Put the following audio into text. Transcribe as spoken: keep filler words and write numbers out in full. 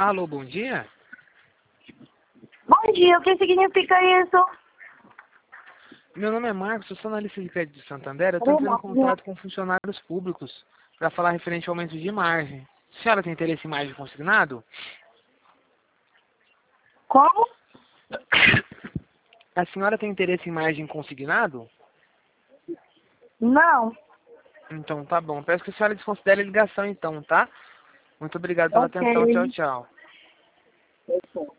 Alô, bom dia? Bom dia, o que significa isso? Meu nome é Marcos, eu sou analista de crédito de Santander. Eu estou entrando em contato com funcionários públicos para falar referente ao aumento de margem. A senhora tem interesse em margem consignado? Como? A senhora tem interesse em margem consignado? Não. Então tá bom. Peço que a senhora desconsidere a ligação então, tá? Muito obrigado pela atenção. Tchau, Ok. tchau.